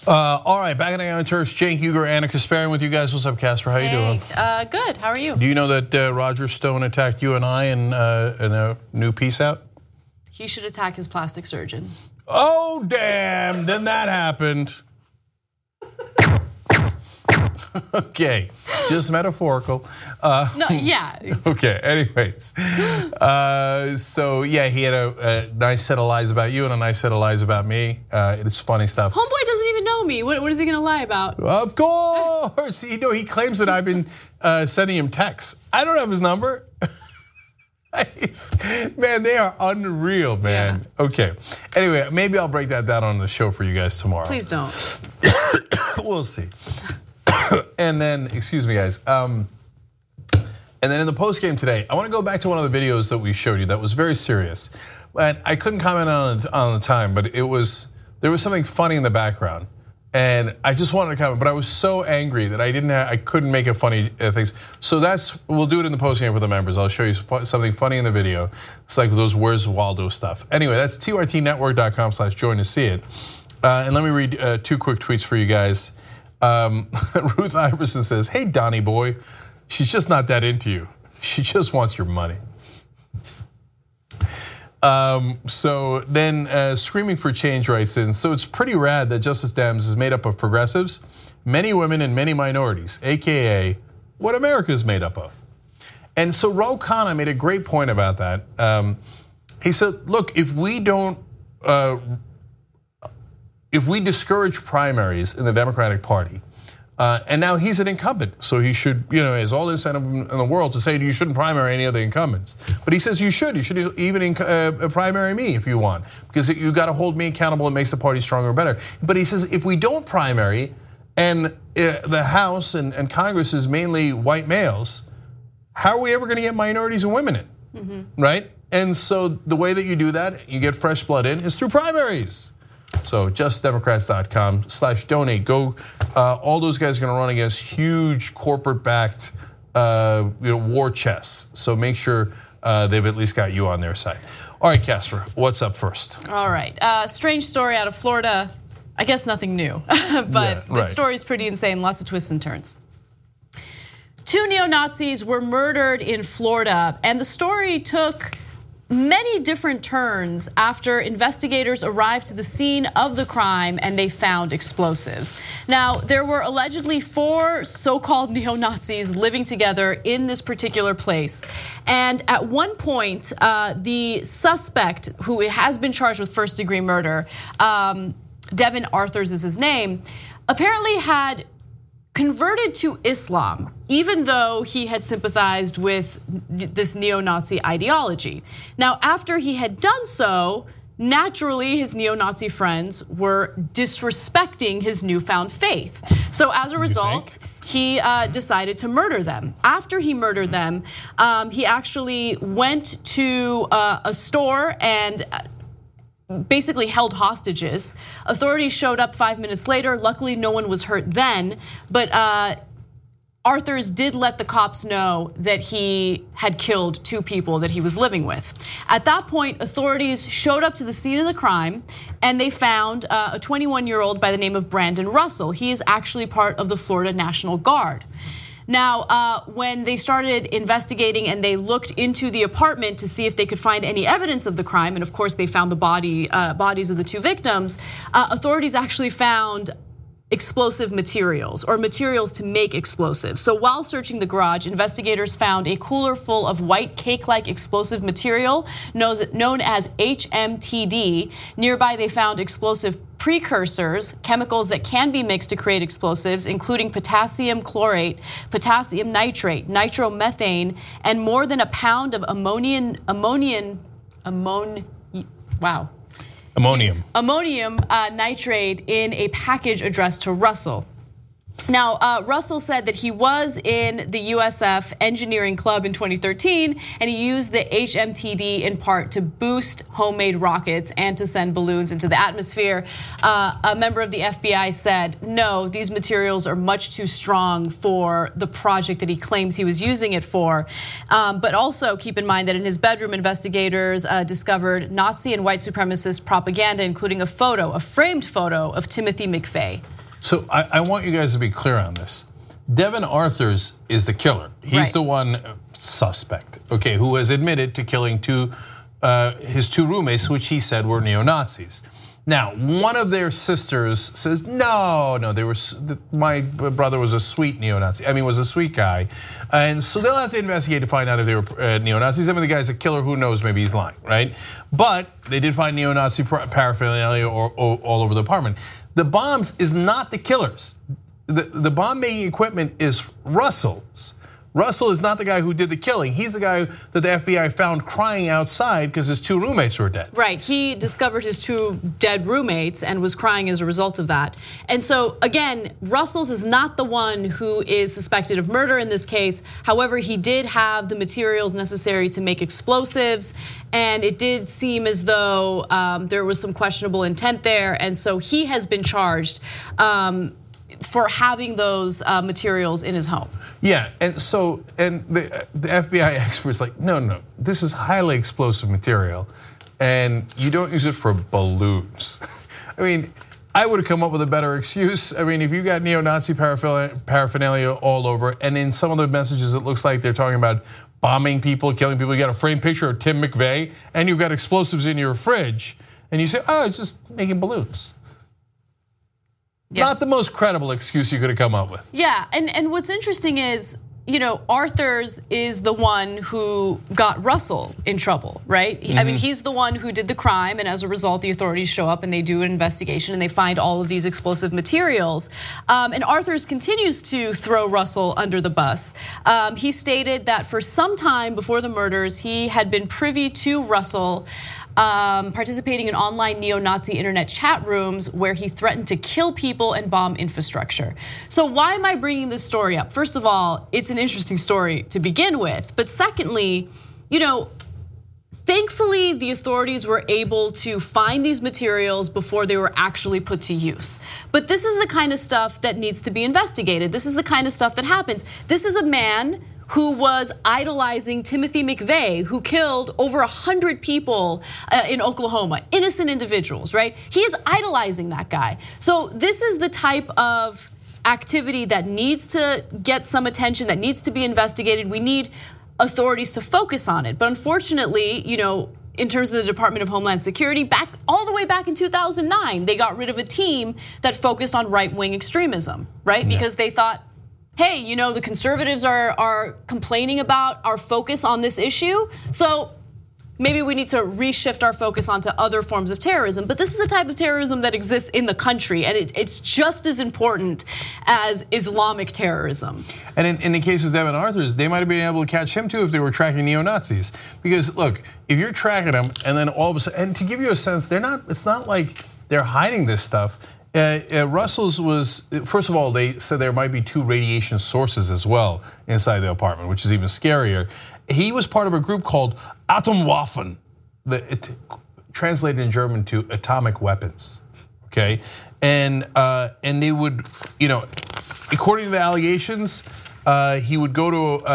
All right, back in the Young Turks, Cenk Uygur, Ana Kasparian with you guys. What's up, Casper? How you doing? Good. How are you? Do you know that Roger Stone attacked you and I in a new piece out? He should attack his plastic surgeon. Oh, damn. Then that happened. Okay, just metaphorical. No, yeah. Okay, anyways. So yeah, he had a nice set of lies about you and a nice set of lies about me. It's funny stuff. Homeboy doesn't even know me. What is he gonna lie about? Of course. He claims that I've been sending him texts. I don't have his number. Man, they are unreal, man. Yeah. Okay. Anyway, maybe I'll break that down on the show for you guys tomorrow. Please don't. We'll see. And then, excuse me, guys. And then in the post game today, I want to go back to one of the videos that we showed you that was very serious. And I couldn't comment on the time, but there was something funny in the background, and I just wanted to comment. But I was so angry that I couldn't make it funny things. So we'll do it in the post game for the members. I'll show you something funny in the video. It's like those Where's Waldo stuff. Anyway, that's TRTnetwork.com/join to see it. And let me read 2 quick tweets for you guys. Ruth Iverson says, "Hey Donnie boy, she's just not that into you. She just wants your money." So then Screaming for Change writes in, "So it's pretty rad that Justice Dems is made up of progressives, many women and many minorities, AKA what America is made up of." And so Ro Khanna made a great point about that. He said, look, if we discourage primaries in the Democratic Party, and now he's an incumbent, so he should, has all the incentive in the world to say you shouldn't primary any of the incumbents. But he says you should even primary me if you want, because you got to hold me accountable. It makes the party stronger and better. But he says if we don't primary, and the House and Congress is mainly white males, how are we ever going to get minorities and women in, right? And so the way that you do that, you get fresh blood in, is through primaries. So justdemocrats.com/donate. Go. All those guys are going to run against huge corporate-backed war chests. So make sure they've at least got you on their side. All right, Casper, what's up first? All right, strange story out of Florida. I guess nothing new, but the story is pretty insane. Lots of twists and turns. 2 neo-Nazis were murdered in Florida, and the story took many different turns after investigators arrived to the scene of the crime and they found explosives. Now, there were allegedly 4 so-called neo-Nazis living together in this particular place. And at one point, the suspect, who has been charged with first-degree murder, Devin Arthurs is his name, apparently had converted to Islam, even though he had sympathized with this neo-Nazi ideology. Now, after he had done so, naturally his neo-Nazi friends were disrespecting his newfound faith. So as a result, he decided to murder them. After he murdered them, he actually went to a store and basically held hostages. Authorities showed up 5 minutes later. Luckily, no one was hurt then, but Arthurs did let the cops know that he had killed 2 people that he was living with. At that point, authorities showed up to the scene of the crime and they found a 21-year-old by the name of Brandon Russell. He is actually part of the Florida National Guard. Now, when they started investigating and they looked into the apartment to see if they could find any evidence of the crime, and of course they found the bodies of the 2 victims, authorities actually found explosive materials or materials to make explosives. So while searching the garage, investigators found a cooler full of white cake-like explosive material known as HMTD. Nearby, they found explosive precursors, chemicals that can be mixed to create explosives, including potassium chlorate, potassium nitrate, nitromethane, and more than a pound of ammonium nitrate in a package addressed to Russell. Now, Russell said that he was in the USF Engineering Club in 2013, and he used the HMTD in part to boost homemade rockets and to send balloons into the atmosphere. A member of the FBI said, no, these materials are much too strong for the project that he claims he was using it for. But also keep in mind that in his bedroom, investigators discovered Nazi and white supremacist propaganda, including a framed photo of Timothy McVeigh. So I want you guys to be clear on this. Devin Arthurs is the killer. He's the one suspect, okay, who has admitted to killing his two roommates, which he said were neo-Nazis. Now, one of their sisters says, no, my brother was a sweet neo-Nazi. I mean, was a sweet guy. And so they'll have to investigate to find out if they were neo-Nazis. I mean, the guy's a killer, who knows, maybe he's lying, right? But they did find neo-Nazi paraphernalia all over the apartment. The bombs is not the killers. The bomb-making equipment is Russell's. Russell is not the guy who did the killing. He's the guy that the FBI found crying outside because his two roommates were dead. Right, he discovered his two dead roommates and was crying as a result of that. And so again, Russell's is not the one who is suspected of murder in this case. However, he did have the materials necessary to make explosives, and it did seem as though there was some questionable intent there. And so he has been charged for having those materials in his home. Yeah, and the FBI experts like, no, this is highly explosive material, and you don't use it for balloons. I mean, I would have come up with a better excuse. I mean, if you got neo-Nazi paraphernalia all over, and in some of the messages it looks like they're talking about bombing people, killing people, you got a framed picture of Tim McVeigh, and you've got explosives in your fridge, and you say, oh, it's just making balloons. Yeah. Not the most credible excuse you could have come up with. Yeah, and what's interesting is, Arthurs is the one who got Russell in trouble, right? I mean, he's the one who did the crime, and as a result, the authorities show up and they do an investigation and they find all of these explosive materials. And Arthurs continues to throw Russell under the bus. He stated that for some time before the murders, he had been privy to Russell participating in online neo-Nazi internet chat rooms where he threatened to kill people and bomb infrastructure. So why am I bringing this story up? First of all, it's an interesting story to begin with. But secondly, thankfully the authorities were able to find these materials before they were actually put to use. But this is the kind of stuff that needs to be investigated. This is the kind of stuff that happens. This is a man who was idolizing Timothy McVeigh, who killed over 100 people in Oklahoma, innocent individuals, right? He is idolizing that guy. So this is the type of activity that needs to get some attention, that needs to be investigated. We need authorities to focus on it. But unfortunately, in terms of the Department of Homeland Security, all the way back in 2009, they got rid of a team that focused on right-wing extremism, right? Yeah. Because they thought, hey, the conservatives are complaining about our focus on this issue, so maybe we need to reshift our focus onto other forms of terrorism. But this is the type of terrorism that exists in the country, and it's just as important as Islamic terrorism. And in the case of Devin Arthurs, they might have been able to catch him too if they were tracking neo-Nazis. Because look, if you're tracking them, and then all of a sudden, and to give you a sense, it's not like they're hiding this stuff. Russell's was, first of all, they said there might be 2 radiation sources as well inside the apartment, which is even scarier. He was part of a group called Atomwaffen, translated in German to atomic weapons, okay? And they would, according to the allegations, he would go to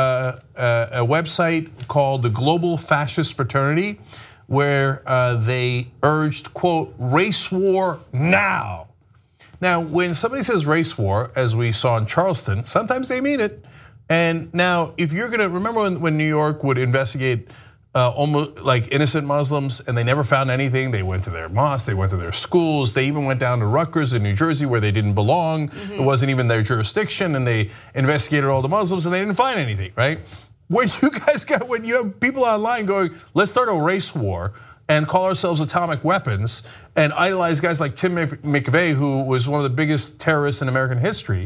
a website called the Global Fascist Fraternity, where they urged, quote, race war now. Now, when somebody says race war, as we saw in Charleston, sometimes they mean it. And now, if you're gonna, remember when New York would investigate almost like innocent Muslims and they never found anything? They went to their mosques, they went to their schools, they even went down to Rutgers in New Jersey where they didn't belong. It wasn't even their jurisdiction, and they investigated all the Muslims and they didn't find anything, right? When you have people online going, let's start a race war and call ourselves atomic weapons and idolize guys like Tim McVeigh, who was one of the biggest terrorists in American history,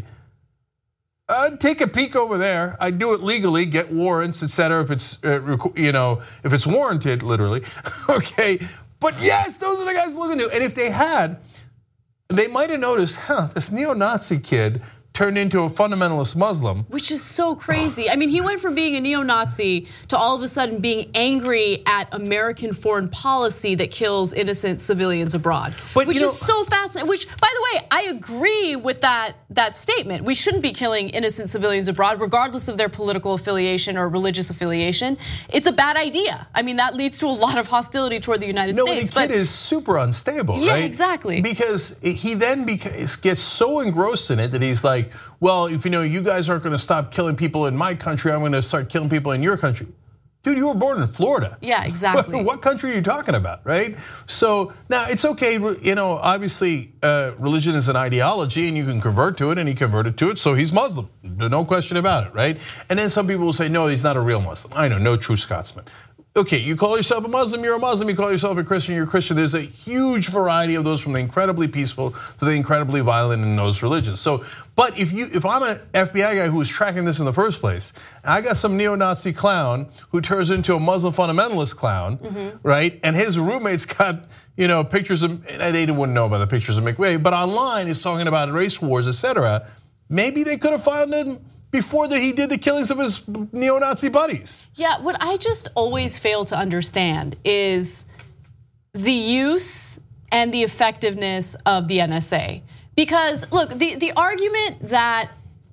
take a peek over there. I do it legally, get warrants, etc. If it's if it's warranted, literally, okay. But yes, those are the guys looking to. And if they had, they might have noticed, this neo-Nazi kid turned into a fundamentalist Muslim. Which is so crazy. I mean, he went from being a neo-Nazi to all of a sudden being angry at American foreign policy that kills innocent civilians abroad. Which is so fascinating. Which, by the way, I agree with that statement. We shouldn't be killing innocent civilians abroad, regardless of their political affiliation or religious affiliation. It's a bad idea. I mean, that leads to a lot of hostility toward the United States. The kid is super unstable, right? Yeah, exactly. Because he then gets so engrossed in it that he's like, well, if you guys aren't gonna stop killing people in my country, I'm gonna start killing people in your country. Dude, you were born in Florida. Yeah, exactly. What country are you talking about, right? So now it's okay, obviously religion is an ideology and you can convert to it, and he converted to it, so he's Muslim, no question about it, right? And then some people will say, no, he's not a real Muslim. I know, no true Scotsman. Okay, you call yourself a Muslim, you're a Muslim. You call yourself a Christian, you're a Christian. There's a huge variety of those, from the incredibly peaceful to the incredibly violent in those religions. So, but if I'm an FBI guy who was tracking this in the first place, and I got some neo-Nazi clown who turns into a Muslim fundamentalist clown, right? And his roommates got pictures of, they wouldn't know about the pictures of McVeigh, but online is talking about race wars, etc. Maybe they could have found him before he did the killings of his neo-Nazi buddies. Yeah, what I just always fail to understand is the use and the effectiveness of the NSA. Because look, the argument that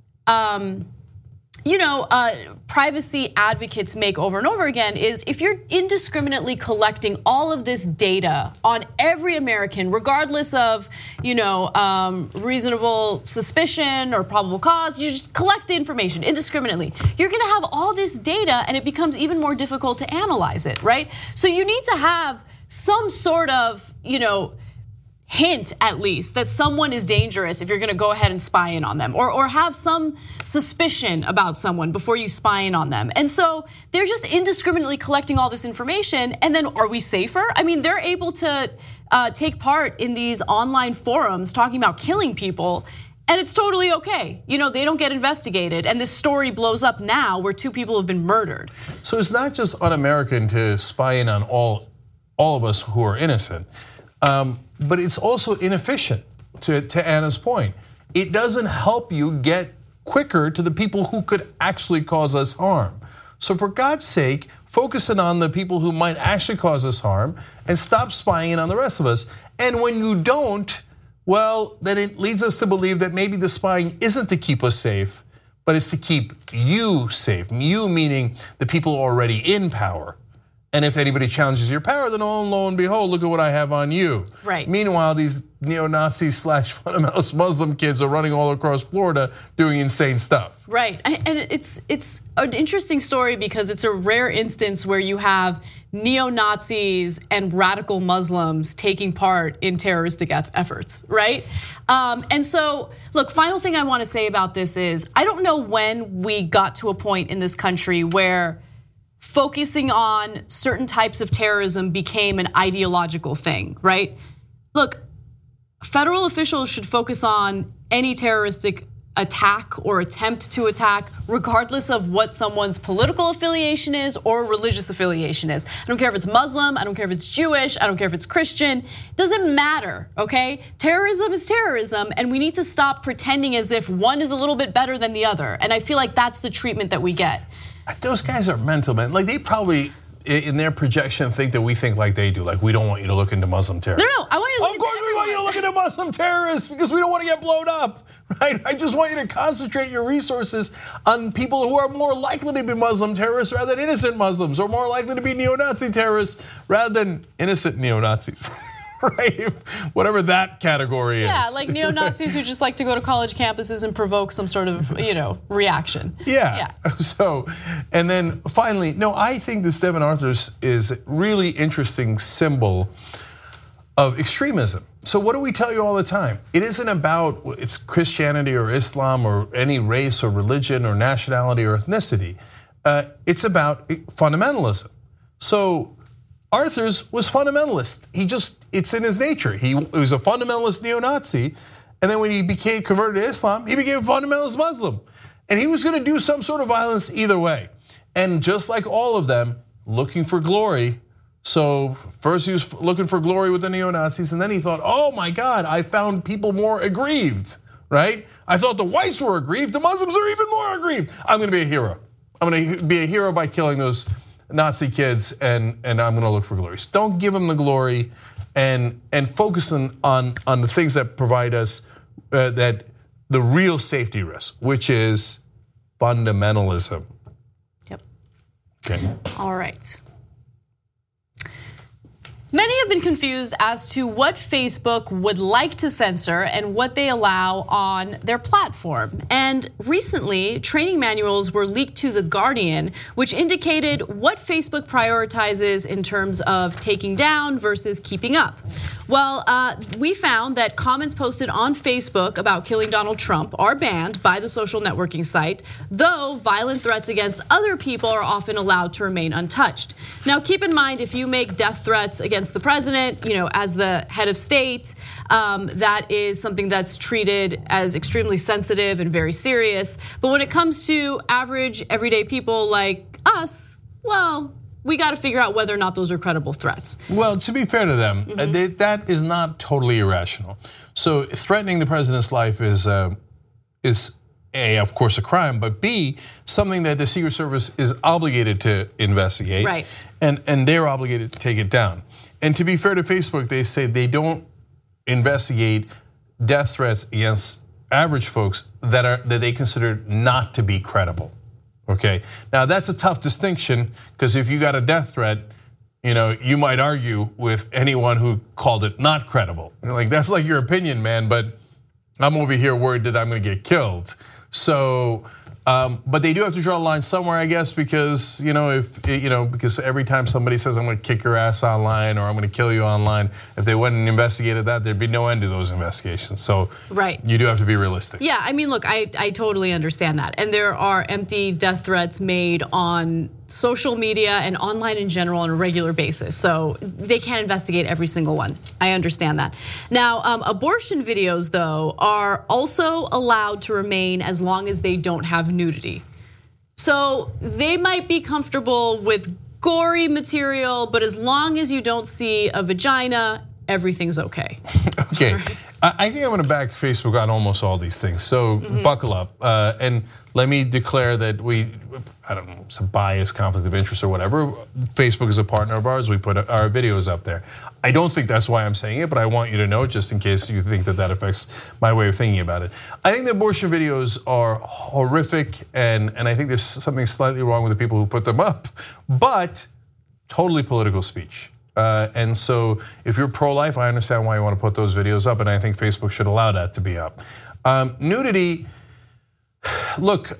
privacy advocates make over and over again is, if you're indiscriminately collecting all of this data on every American, regardless of reasonable suspicion or probable cause, you just collect the information indiscriminately. You're gonna have all this data, and it becomes even more difficult to analyze it, right? So you need to have some sort of hint, at least, that someone is dangerous if you're gonna go ahead and spy in on them, or have some suspicion about someone before you spy in on them. And so they're just indiscriminately collecting all this information, and then are we safer? I mean, they're able to take part in these online forums talking about killing people, and it's totally okay. They don't get investigated, and this story blows up now where 2 people have been murdered. So it's not just un-American to spy in on all of us who are innocent. But it's also inefficient, to Anna's point. It doesn't help you get quicker to the people who could actually cause us harm. So for God's sake, focus in on the people who might actually cause us harm and stop spying in on the rest of us. And when you don't, well, then it leads us to believe that maybe the spying isn't to keep us safe, but it's to keep you safe. You meaning the people already in power. And if anybody challenges your power, then lo and behold, look at what I have on you. Right. Meanwhile, these neo-Nazi / fundamentalist Muslim kids are running all across Florida doing insane stuff. Right, and it's an interesting story because it's a rare instance where you have neo-Nazis and radical Muslims taking part in terroristic efforts, right? And so, look, final thing I wanna say about this is, I don't know when we got to a point in this country where focusing on certain types of terrorism became an ideological thing, right? Look, federal officials should focus on any terroristic attack or attempt to attack, regardless of what someone's political affiliation is or religious affiliation is. I don't care if it's Muslim, I don't care if it's Jewish, I don't care if it's Christian, it doesn't matter, okay? Terrorism is terrorism, and we need to stop pretending as if one is a little bit better than the other. And I feel like that's the treatment that we get. Those guys are mental, man. Like, they probably, in their projection, think that we think like they do. Like, we don't want you to look into Muslim terrorists. No, I want you to look into Of course we want you to look into Muslim terrorists because we don't want to get blown up, right? I just want you to concentrate your resources on people who are more likely to be Muslim terrorists rather than innocent Muslims, or more likely to be neo-Nazi terrorists rather than innocent neo-Nazis. Right, whatever that category is. Yeah, like neo-Nazis who just like to go to college campuses and provoke some sort of, reaction. Yeah. So, and then finally, no, I think this Devin Arthurs is a really interesting symbol of extremism. So what do we tell you all the time? It isn't about it's Christianity or Islam or any race or religion or nationality or ethnicity. It's about fundamentalism. So Arthurs was fundamentalist. It's in his nature. He was a fundamentalist neo-Nazi, and then when he became converted to Islam, he became a fundamentalist Muslim. And he was gonna do some sort of violence either way. And just like all of them, looking for glory. So first he was looking for glory with the neo-Nazis, and then he thought, oh my God, I found people more aggrieved right? I thought the whites were aggrieved, the Muslims are even more aggrieved. I'm gonna be a hero. I'm gonna be a hero by killing those Nazi kids, and I'm gonna look for glory. Don't give them the glory, and focus on the things that provide us that the real safety risk, which is fundamentalism. Yep. Okay. All right. Many have been confused as to what Facebook would like to censor and what they allow on their platform. And recently, training manuals were leaked to The Guardian, which indicated what Facebook prioritizes in terms of taking down versus keeping up. Well, we found that comments posted on Facebook about killing Donald Trump are banned by the social networking site, though violent threats against other people are often allowed to remain untouched. Now, keep in mind, if you make death threats against the president, as the head of state, that is something that's treated as extremely sensitive and very serious. But when it comes to average, everyday people like us, well, we got to figure out whether or not those are credible threats. Well, to be fair to them, that is not totally irrational. So threatening the president's life is A, of course, a crime, but B, something that the Secret Service is obligated to investigate, right? And they're obligated to take it down. And to be fair to Facebook, they say they don't investigate death threats against average folks that they consider not to be credible. Okay, now that's a tough distinction, because if you got a death threat, you might argue with anyone who called it not credible. Like, that's like your opinion, man, but I'm over here worried that I'm gonna get killed. So, but they do have to draw a line somewhere, I guess, because because every time somebody says I'm gonna kick your ass online or I'm gonna kill you online, if they went and investigated that, there'd be no end to those investigations. So right. You do have to be realistic. Yeah, I mean, look, I totally understand that. And there are empty death threats made on social media and online in general on a regular basis. So they can't investigate every single one. I understand that. Now, abortion videos, though, are also allowed to remain as long as they don't have nudity. So they might be comfortable with gory material, but as long as you don't see a vagina, everything's okay. Okay, I think I'm gonna back Facebook on almost all these things. So buckle up, and let me declare that I don't know, some bias, conflict of interest or whatever. Facebook is a partner of ours. We put our videos up there. I don't think that's why I'm saying it, but I want you to know, just in case you think that affects my way of thinking about it. I think the abortion videos are horrific, and I think there's something slightly wrong with the people who put them up, but totally political speech. And so if you're pro-life, I understand why you want to put those videos up, and I think Facebook should allow that to be up. Nudity, look,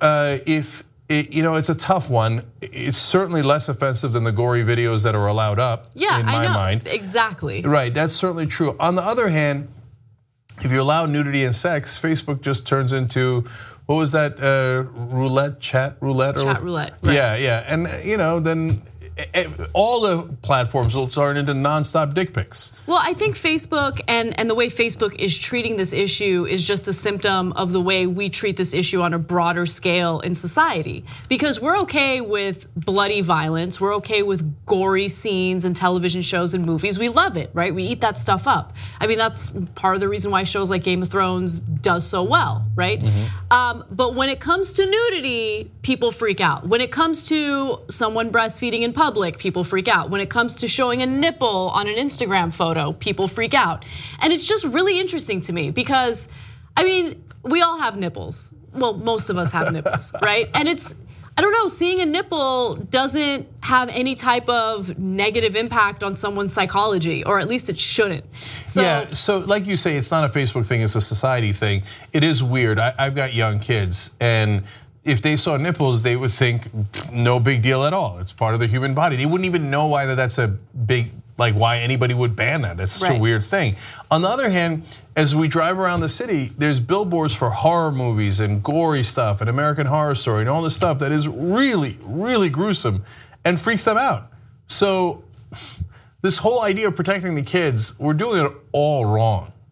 it's a tough one. It's certainly less offensive than the gory videos that are allowed up, in my mind. Exactly. Right, that's certainly true. On the other hand, if you allow nudity and sex, Facebook just turns into, what was that, chat roulette? Chat roulette, right. Yeah, and then all the platforms will turn into nonstop dick pics. Well, I think Facebook and the way Facebook is treating this issue is just a symptom of the way we treat this issue on a broader scale in society. Because we're okay with bloody violence, we're okay with gory scenes and television shows and movies. We love it, right? We eat that stuff up. I mean, that's part of the reason why shows like Game of Thrones does so well, right? But when it comes to nudity, people freak out. When it comes to someone breastfeeding in public, people freak out. When it comes to showing a nipple on an Instagram photo, people freak out. And it's just really interesting to me because, I mean, we all have nipples. Well, most of us have nipples, right? And I don't know, seeing a nipple doesn't have any type of negative impact on someone's psychology, or at least it shouldn't. So like you say, it's not a Facebook thing, it's a society thing. It is weird. I've got young kids, and if they saw nipples, they would think no big deal at all. It's part of the human body. They wouldn't even know why that's a big, like why anybody would ban that. That's such a weird thing. On the other hand, as we drive around the city, there's billboards for horror movies and gory stuff and American Horror Story and all this stuff that is really, really gruesome and freaks them out. So this whole idea of protecting the kids, we're doing it all wrong.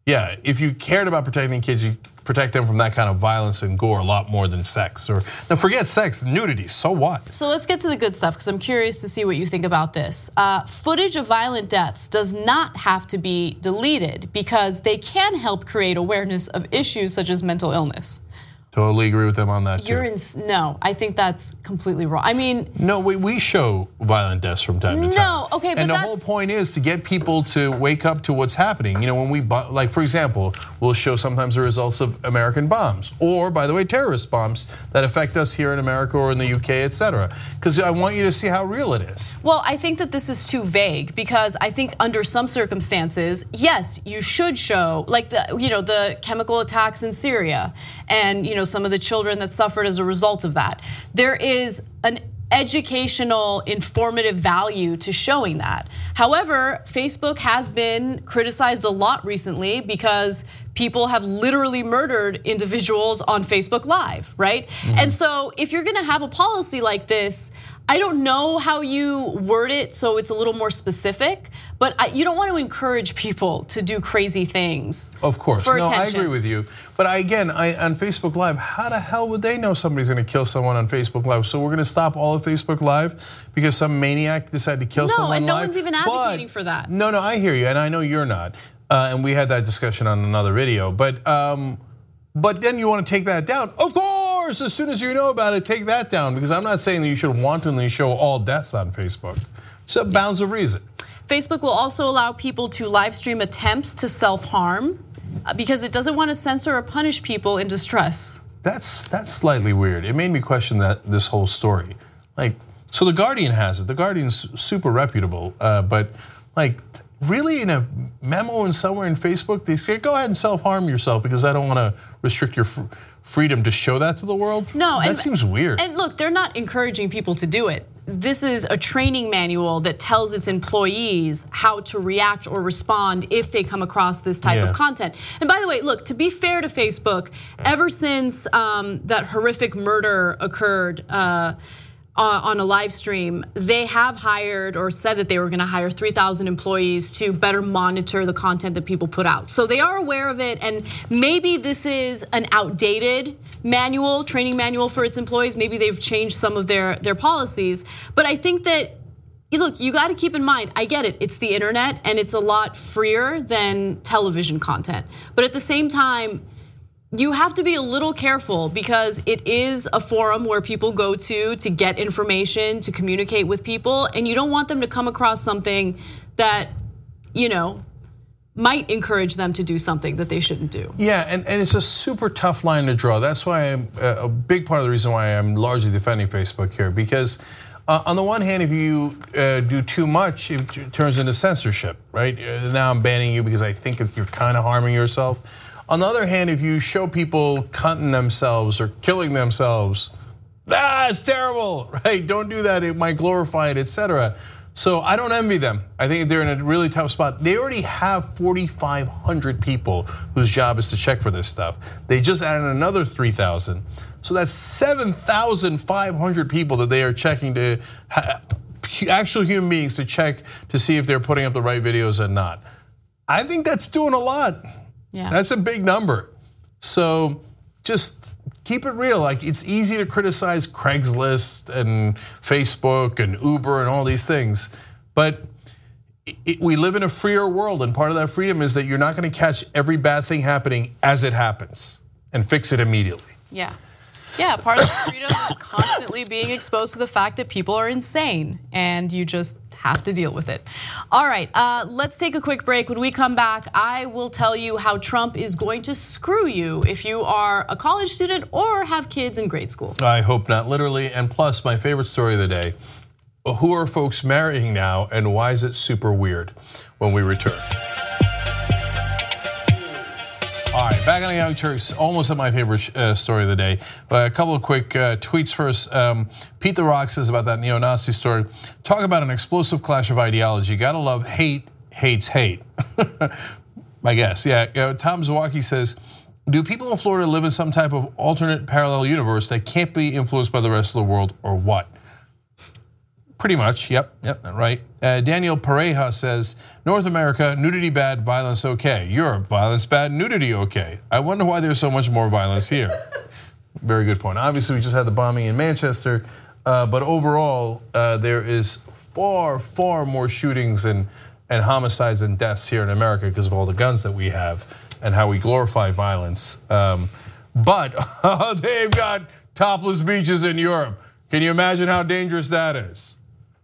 Yeah, if you cared about protecting kids, you protect them from that kind of violence and gore a lot more than sex. Or now forget sex, nudity, so what? So let's get to the good stuff, because I'm curious to see what you think about this. Footage of violent deaths does not have to be deleted because they can help create awareness of issues such as mental illness. Totally agree with them on that too. No, I think that's completely wrong. I mean, no, we show violent deaths from time to time. No, okay, but and the whole point is to get people to wake up to what's happening. You know, when we, like for example, we'll show sometimes the results of American bombs, or by the way, terrorist bombs that affect us here in America or in the UK, et cetera. Because I want you to see how real it is. Well, I think that this is too vague, because I think under some circumstances, yes, you should show, like the chemical attacks in Syria, and some of the children that suffered as a result of that. There is an educational, informative value to showing that. However, Facebook has been criticized a lot recently because people have literally murdered individuals on Facebook Live, right? Mm-hmm. And so if you're gonna have a policy like this, I don't know how you word it so it's a little more specific, but you don't want to encourage people to do crazy things. Of course, no, attention. I agree with you. But again, on Facebook Live, how the hell would they know somebody's going to kill someone on Facebook Live? So we're going to stop all of Facebook Live because some maniac decided to kill someone live? No, and no one's even advocating for that. No, I hear you, and I know you're not. And we had that discussion on another video. But then you want to take that down. Of course, as soon as you know about it, take that down. Because I'm not saying that you should wantonly show all deaths on Facebook. So bounds of reason. Facebook will also allow people to live stream attempts to self-harm because it doesn't want to censor or punish people in distress. That's slightly weird. It made me question this whole story. Like, so the Guardian has it. The Guardian's super reputable, but like, really in a memo and somewhere in Facebook, they say, go ahead and self-harm yourself because I don't want to restrict your freedom to show that to the world? No, that seems weird. And look, they're not encouraging people to do it. This is a training manual that tells its employees how to react or respond if they come across this type of content. And by the way, look, to be fair to Facebook, ever since that horrific murder occurred on a live stream, they have hired or said that they were gonna hire 3,000 employees to better monitor the content that people put out. So they are aware of it, and maybe this is an outdated manual, training manual for its employees. Maybe they've changed some of their policies. But I think that, look, you gotta keep in mind, I get it, it's the internet and it's a lot freer than television content. But at the same time, you have to be a little careful because it is a forum where people go to get information, to communicate with people, and you don't want them to come across something that, might encourage them to do something that they shouldn't do. Yeah, and it's a super tough line to draw. That's why a big part of the reason why I'm largely defending Facebook here, because on the one hand, if you do too much, it turns into censorship, right? Now I'm banning you because I think that you're kind of harming yourself. On the other hand, if you show people cutting themselves or killing themselves, it's terrible, right? Don't do that, it might glorify it, etc. So I don't envy them. I think they're in a really tough spot. They already have 4,500 people whose job is to check for this stuff. They just added another 3,000. So that's 7,500 people that they are checking to, actual human beings to check to see if they're putting up the right videos or not. I think that's doing a lot. Yeah. That's a big number. So just keep it real. Like, it's easy to criticize Craigslist and Facebook and Uber and all these things, but we live in a freer world, and part of that freedom is that you're not going to catch every bad thing happening as it happens and fix it immediately. Yeah, part of the freedom is constantly being exposed to the fact that people are insane, and you just have to deal with it. All right, let's take a quick break. When we come back, I will tell you how Trump is going to screw you if you are a college student or have kids in grade school. I hope not, literally. And plus, my favorite story of the day, who are folks marrying now and why is it super weird? When we return. All right, back on the Young Turks, almost at my favorite story of the day. But a couple of quick tweets first. Pete the Rock says about that neo-Nazi story, talk about an explosive clash of ideology. Gotta love hate hates hate. I guess, yeah. Tom Zawacki says, do people in Florida live in some type of alternate parallel universe that can't be influenced by the rest of the world, or what? Pretty much, yep, right. Daniel Pareja says, North America, nudity bad, violence okay. Europe, violence bad, nudity okay. I wonder why there's so much more violence here. Very good point. Obviously, we just had the bombing in Manchester, but overall, there is far, far more shootings and homicides and deaths here in America because of all the guns that we have and how we glorify violence. But they've got topless beaches in Europe. Can you imagine how dangerous that is?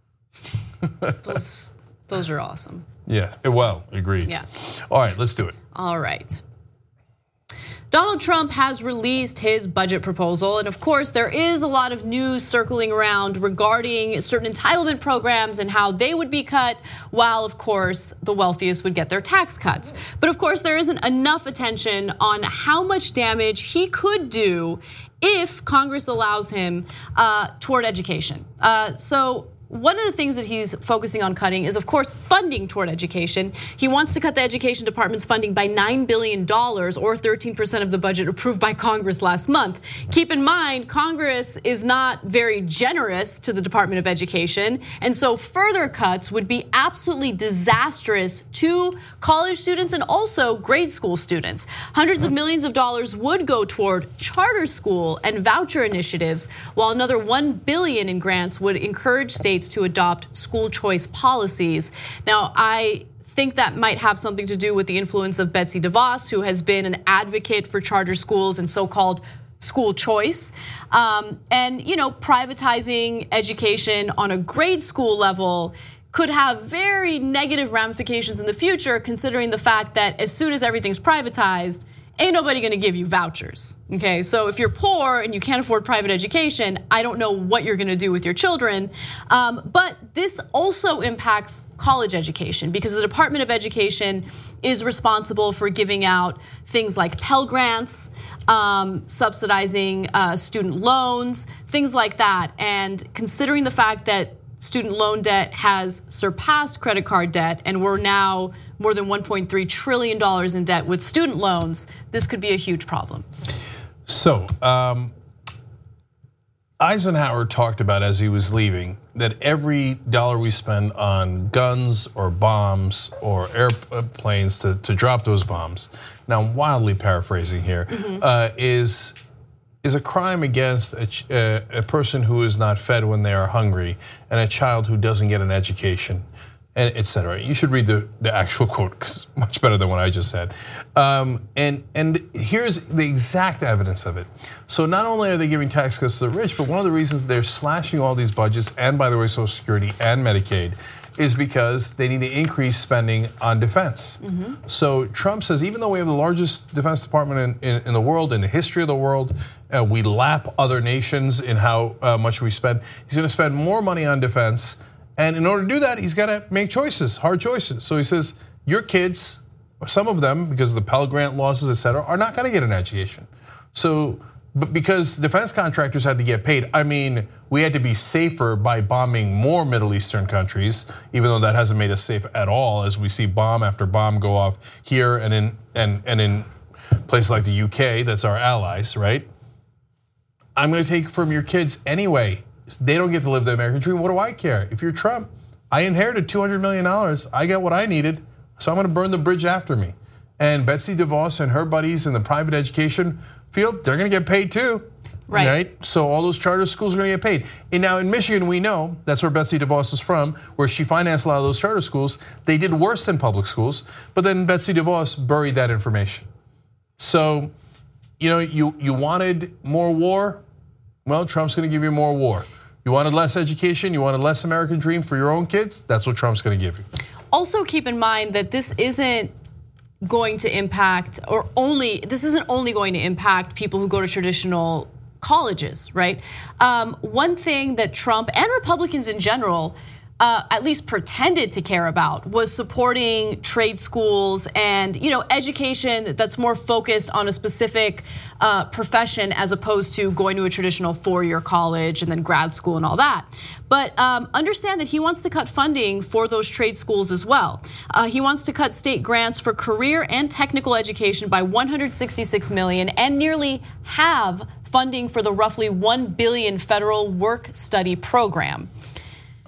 Those are awesome. Yes, well, agreed. Yeah. All right, let's do it. All right. Donald Trump has released his budget proposal, and of course, there is a lot of news circling around regarding certain entitlement programs and how they would be cut, while of course, the wealthiest would get their tax cuts. But of course, there isn't enough attention on how much damage he could do if Congress allows him toward education. So one of the things that he's focusing on cutting is, of course, funding toward education. He wants to cut the Education Department's funding by $9 billion, or 13% of the budget approved by Congress last month. Keep in mind, Congress is not very generous to the Department of Education, and so further cuts would be absolutely disastrous to college students and also grade school students. Hundreds of millions of dollars would go toward charter school and voucher initiatives, while another $1 billion in grants would encourage states to adopt school choice policies. Now, I think that might have something to do with the influence of Betsy DeVos, who has been an advocate for charter schools and so-called school choice. And privatizing education on a grade school level could have very negative ramifications in the future, considering the fact that as soon as everything's privatized, ain't nobody gonna give you vouchers, okay? So if you're poor and you can't afford private education, I don't know what you're gonna do with your children. But this also impacts college education because the Department of Education is responsible for giving out things like Pell Grants, subsidizing student loans, things like that. And considering the fact that student loan debt has surpassed credit card debt and we're now more than $1.3 trillion in debt with student loans, this could be a huge problem. So Eisenhower talked about as he was leaving that every dollar we spend on guns or bombs or airplanes to drop those bombs, now I'm wildly paraphrasing here, is a crime against a person who is not fed when they are hungry and a child who doesn't get an education, and et cetera. You should read the actual quote because it's much better than what I just said. And here's the exact evidence of it. So not only are they giving tax cuts to the rich, but one of the reasons they're slashing all these budgets, and by the way, Social Security and Medicaid, is because they need to increase spending on defense. So Trump says, even though we have the largest defense department in the world, in the history of the world, we lap other nations in how much we spend. He's gonna spend more money on defense. And in order to do that, he's gotta make choices, hard choices. So he says, your kids, or some of them, because of the Pell Grant losses, et cetera, are not gonna get an education. So, but because defense contractors had to get paid, I mean, we had to be safer by bombing more Middle Eastern countries, even though that hasn't made us safe at all, as we see bomb after bomb go off here and in places like the UK, that's our allies, right? I'm gonna take from your kids anyway. They don't get to live the American dream. What do I care? If you're Trump, I inherited $200 million. I got what I needed, so I'm gonna burn the bridge after me. And Betsy DeVos and her buddies in the private education field, they're gonna get paid too. Right? So all those charter schools are gonna get paid. And now in Michigan, we know, that's where Betsy DeVos is from, where she financed a lot of those charter schools. They did worse than public schools, but then Betsy DeVos buried that information. So, you wanted more war? Well, Trump's gonna give you more war. You wanted less education, you wanted less American dream for your own kids? That's what Trump's gonna give you. Also keep in mind that this isn't going to impact, this isn't only going to impact people who go to traditional colleges, right? One thing that Trump and Republicans in general at least pretended to care about was supporting trade schools and education that's more focused on a specific profession as opposed to going to a traditional four-year college and then grad school and all that. But understand that he wants to cut funding for those trade schools as well. He wants to cut state grants for career and technical education by $166 million and nearly halve funding for the roughly $1 billion federal work study program.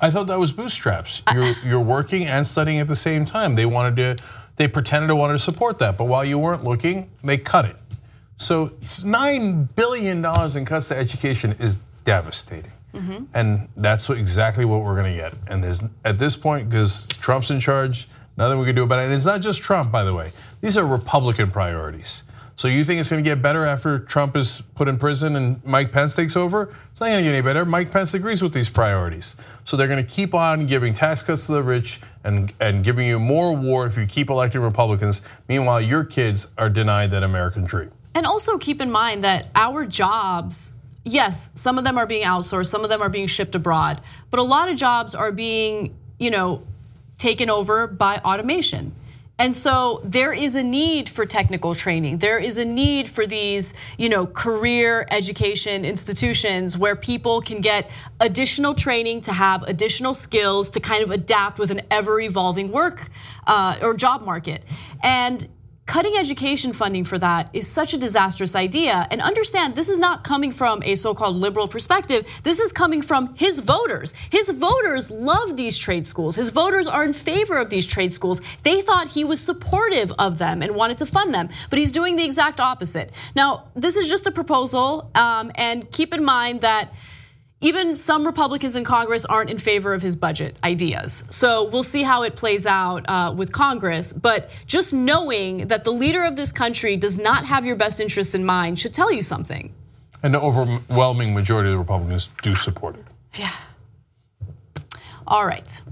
I thought that was bootstraps. You're working and studying at the same time. They pretended to want to support that, but while you weren't looking, they cut it. So $9 billion in cuts to education is devastating. And that's exactly what we're gonna get. And there's, at this point, because Trump's in charge, nothing we can do about it. And it's not just Trump, by the way. These are Republican priorities. So you think it's gonna get better after Trump is put in prison and Mike Pence takes over? It's not gonna get any better. Mike Pence agrees with these priorities. So they're gonna keep on giving tax cuts to the rich and giving you more war if you keep electing Republicans. Meanwhile, your kids are denied that American dream. And also keep in mind that our jobs, yes, some of them are being outsourced, some of them are being shipped abroad, but a lot of jobs are being, taken over by automation. And so there is a need for technical training. There is a need for these, career education institutions where people can get additional training to have additional skills to kind of adapt with an ever-evolving work or job market. And cutting education funding for that is such a disastrous idea. And understand, this is not coming from a so-called liberal perspective. This is coming from his voters. His voters love these trade schools. His voters are in favor of these trade schools. They thought he was supportive of them and wanted to fund them, but he's doing the exact opposite. Now, this is just a proposal, and keep in mind that even some Republicans in Congress aren't in favor of his budget ideas. So we'll see how it plays out with Congress. But just knowing that the leader of this country does not have your best interests in mind should tell you something. And the overwhelming majority of the Republicans do support it. Yeah. All right.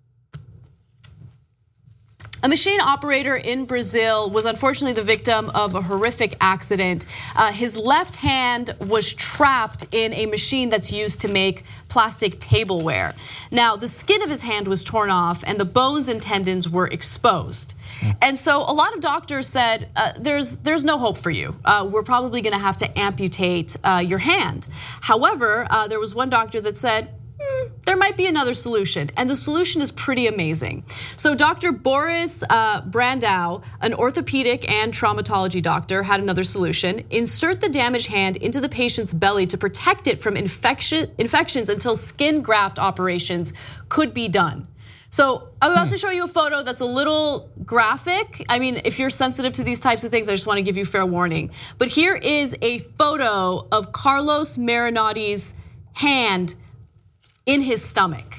A machine operator in Brazil was unfortunately the victim of a horrific accident. His left hand was trapped in a machine that's used to make plastic tableware. Now, the skin of his hand was torn off and the bones and tendons were exposed. And so a lot of doctors said, there's no hope for you. We're probably gonna have to amputate your hand. However, there was one doctor that said, there might be another solution, and the solution is pretty amazing. So Dr. Boris Brandau, an orthopedic and traumatology doctor, had another solution. Insert the damaged hand into the patient's belly to protect it from infections until skin graft operations could be done. So I'm about to show you a photo that's a little graphic. I mean, if you're sensitive to these types of things, I just want to give you fair warning. But here is a photo of Carlos Marinotti's hand in his stomach.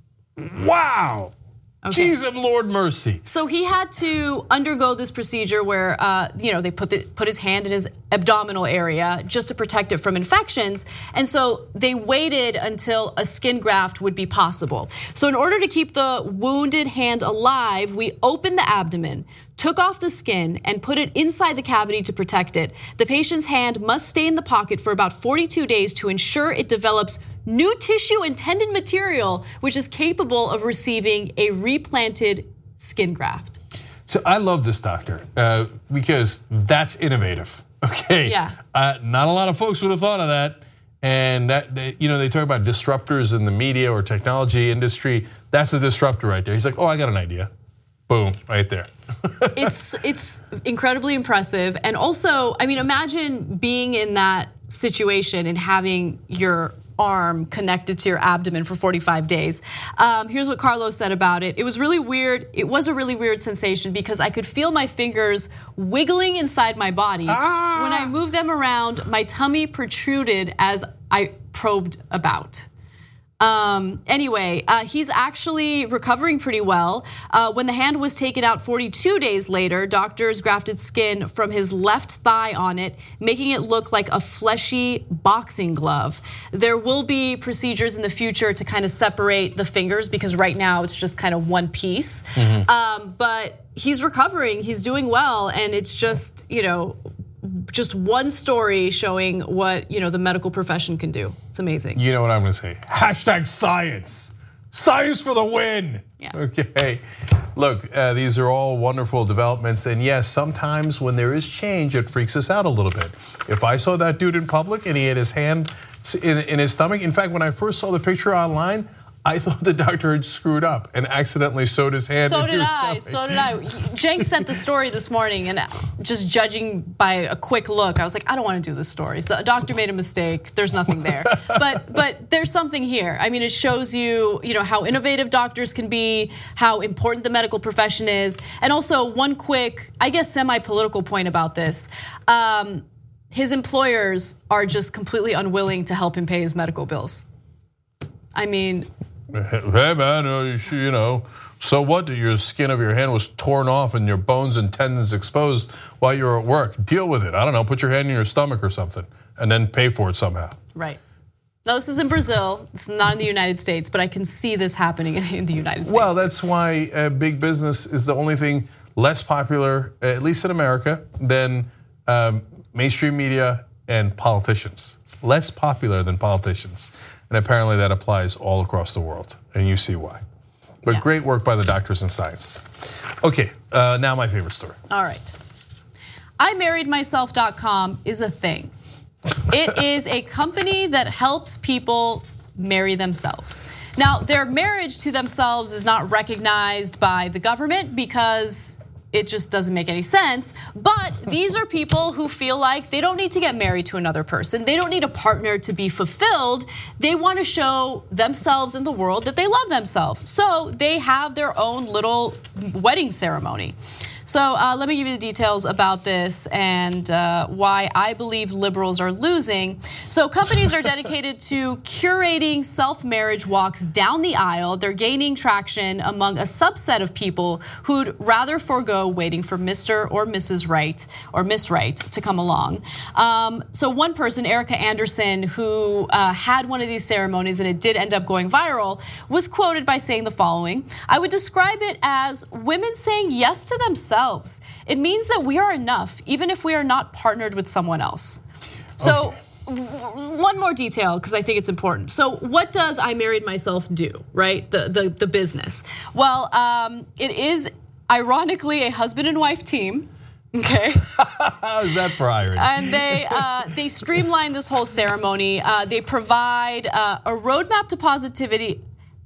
Wow. Okay. Jeez and Lord mercy. So he had to undergo this procedure where they put his hand in his abdominal area just to protect it from infections. And so they waited until a skin graft would be possible. So in order to keep the wounded hand alive, we opened the abdomen, took off the skin and put it inside the cavity to protect it. The patient's hand must stay in the pocket for about 42 days to ensure it develops new tissue and tendon material, which is capable of receiving a replanted skin graft. So I love this doctor because that's innovative, okay? Yeah. Not a lot of folks would have thought of that. And that, they talk about disruptors in the media or technology industry. That's a disruptor right there. He's like, oh, I got an idea. Boom, right there. It's incredibly impressive. And also, I mean, imagine being in that situation and having your arm connected to your abdomen for 45 days. Here's what Carlos said about it. It was really weird. It was a really weird sensation because I could feel my fingers wiggling inside my body. When I moved them around, my tummy protruded as I probed about. Anyway, he's actually recovering pretty well. When the hand was taken out 42 days later, doctors grafted skin from his left thigh on it, making it look like a fleshy boxing glove. There will be procedures in the future to kind of separate the fingers because right now it's just kind of one piece. But he's recovering, he's doing well, and it's just, just one story showing what the medical profession can do. It's amazing. You know what I'm gonna say? Hashtag science. Science for the win. Yeah. Okay. Look, these are all wonderful developments. And yes, sometimes when there is change, it freaks us out a little bit. If I saw that dude in public and he had his hand in his stomach, in fact, when I first saw the picture online, I thought the doctor had screwed up and accidentally sewed his hand into his stomach. So did I. Cenk sent the story this morning, and just judging by a quick look, I was like, I don't want to do this story. The doctor made a mistake. There's nothing there. But there's something here. I mean, it shows you know, how innovative doctors can be, how important the medical profession is, and also one quick, I guess, semi-political point about this. His employers are just completely unwilling to help him pay his medical bills. I mean, hey man, you know, so what? Your skin of your hand was torn off and your bones and tendons exposed while you were at work. Deal with it. I don't know. Put your hand in your stomach or something, and then pay for it somehow. Right. Now this is in Brazil. It's not in the United States, but I can see this happening in the United States. Well, that's why big business is the only thing less popular, at least in America, than mainstream media and politicians. Less popular than politicians. And apparently that applies all across the world, and you see why. But great work by the doctors in science. Okay, now my favorite story. All right. IMarriedMyself.com is a thing. It is a company that helps people marry themselves. Now, their marriage to themselves is not recognized by the government because it just doesn't make any sense. But these are people who feel like they don't need to get married to another person. They don't need a partner to be fulfilled. They want to show themselves in the world that they love themselves. So they have their own little wedding ceremony. So let me give you the details about this and why I believe liberals are losing. So companies are dedicated to curating self-marriage walks down the aisle. They're gaining traction among a subset of people who'd rather forego waiting for Mr. or Mrs. Right or Miss Right to come along. So one person, Erica Anderson, who had one of these ceremonies and it did end up going viral, was quoted by saying the following: "I would describe it as women saying yes to themselves. It means that we are enough, even if we are not partnered with someone else." So one more detail, because I think it's important. So what does I Married Myself do, right? The business. Well, it is ironically a husband and wife team. Okay. How's that for irony? And they streamline this whole ceremony. They provide a roadmap to positivity.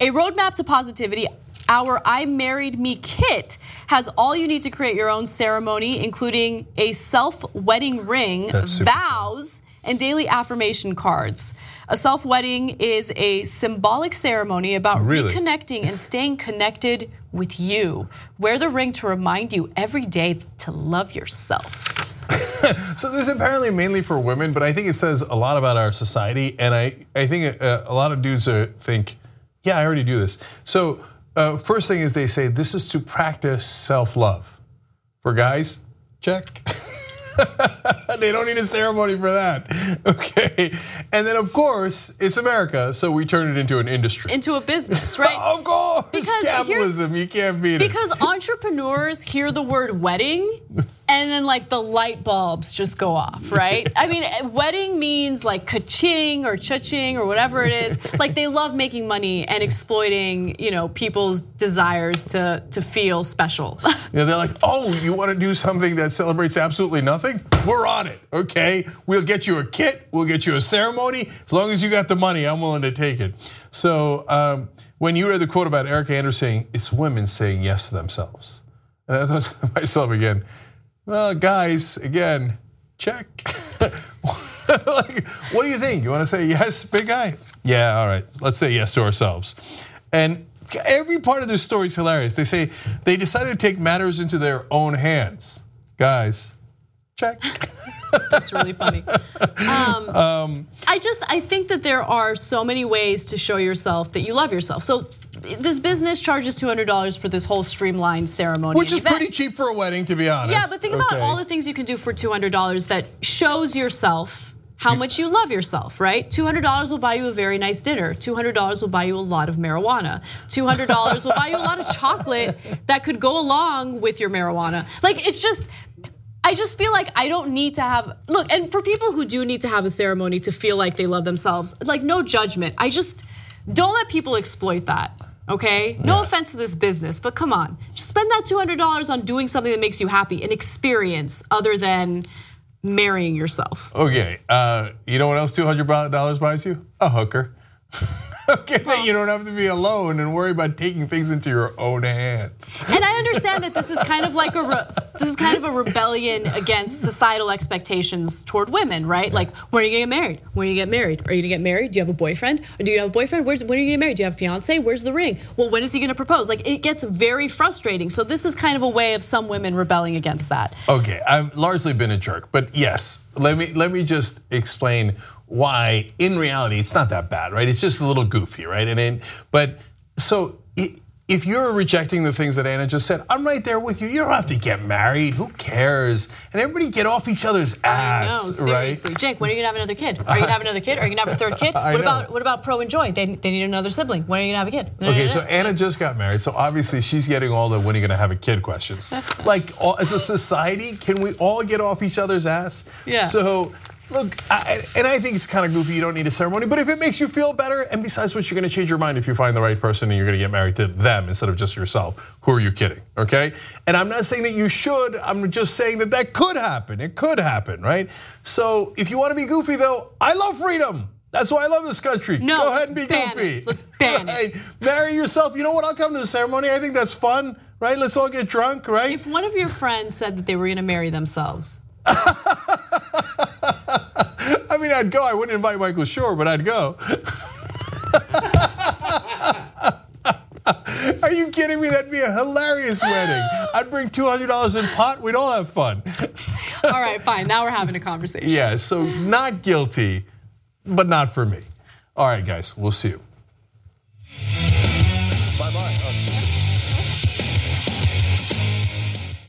Our I Married Me kit has all you need to create your own ceremony, including a self-wedding ring, vows, and daily affirmation cards. A self-wedding is a symbolic ceremony about reconnecting and staying connected with you. Wear the ring to remind you every day to love yourself. So this is apparently mainly for women, but I think it says a lot about our society, and I think a lot of dudes think, yeah, I already do this. So first thing is they say this is to practice self-love. For guys, check. They don't need a ceremony for that, okay? And then of course, it's America, so we turn it into an industry. Into a business, right? Of course, because capitalism, you can't beat it. Because entrepreneurs hear the word wedding and then like the light bulbs just go off, right? I mean, wedding means like ka-ching or cha-ching or whatever it is. Like they love making money and exploiting, you know, people's desires to feel special. Yeah, they're like, oh, you want to do something that celebrates absolutely nothing? We're on it, okay? We'll get you a kit, we'll get you a ceremony. As long as you got the money, I'm willing to take it. So when you read the quote about Erica Anderson, it's women saying yes to themselves. And I thought to myself again, well, guys, again, check. Like, what do you think? You want to say yes, big guy? Yeah, all right, let's say yes to ourselves. And every part of this story is hilarious. They say they decided to take matters into their own hands. Guys, check. That's really funny. I think that there are so many ways to show yourself that you love yourself. So this business charges $200 for this whole streamlined ceremony. Which is pretty cheap for a wedding, to be honest. Yeah, but think about all the things you can do for $200 that shows yourself how much you love yourself, right? $200 will buy you a very nice dinner. $200 will buy you a lot of marijuana. $200 will buy you a lot of chocolate that could go along with your marijuana. Like, it's just, I just feel like I don't need to have, look, and for people who do need to have a ceremony to feel like they love themselves, like no judgment. I just, don't let people exploit that, okay? No offense to this business, but come on. Just spend that $200 on doing something that makes you happy, an experience other than marrying yourself. Okay, you know what else $200 buys you? A hooker. Okay, then you don't have to be alone and worry about taking things into your own hands. And I understand that this is kind of like a rebellion against societal expectations toward women, right? Like, when are you gonna get married? When are you gonna get married? Are you gonna get married? Do you have a boyfriend? Or do you have a boyfriend? When are you gonna get married? Do you have a fiance? Where's the ring? Well, when is he gonna propose? Like, it gets very frustrating. So this is kind of a way of some women rebelling against that. Okay, I've largely been a jerk, but yes, let me just explain why in reality it's not that bad, right? It's just a little goofy, right? But so if you're rejecting the things that Anna just said, I'm right there with you. You don't have to get married. Who cares? And everybody get off each other's ass, I know, seriously. right? Jake, when are you gonna have another kid? Are you gonna have another kid? Are you gonna have a third kid? What about Pro and Joy? They need another sibling. When are you gonna have a kid? Okay, so Anna just got married, so obviously she's getting all the when are you gonna have a kid questions. Like, as a society, can we all get off each other's ass? Yeah. So, look, I think it's kind of goofy, you don't need a ceremony, but if it makes you feel better, and besides which, you're gonna change your mind if you find the right person and you're gonna get married to them instead of just yourself, who are you kidding, okay? And I'm not saying that you should, I'm just saying that could happen, it could happen, right? So if you wanna be goofy though, I love freedom. That's why I love this country. No, go ahead and be goofy. Let's ban it. Marry yourself, you know what, I'll come to the ceremony, I think that's fun, right? Let's all get drunk, right? If one of your friends said that they were gonna marry themselves. I mean, I'd go. I wouldn't invite Michael Schur, but I'd go. Are you kidding me? That'd be a hilarious wedding. I'd bring $200 in pot. We'd all have fun. All right, fine. Now we're having a conversation. Yeah, so not guilty, but not for me. All right, guys, we'll see you. Bye-bye.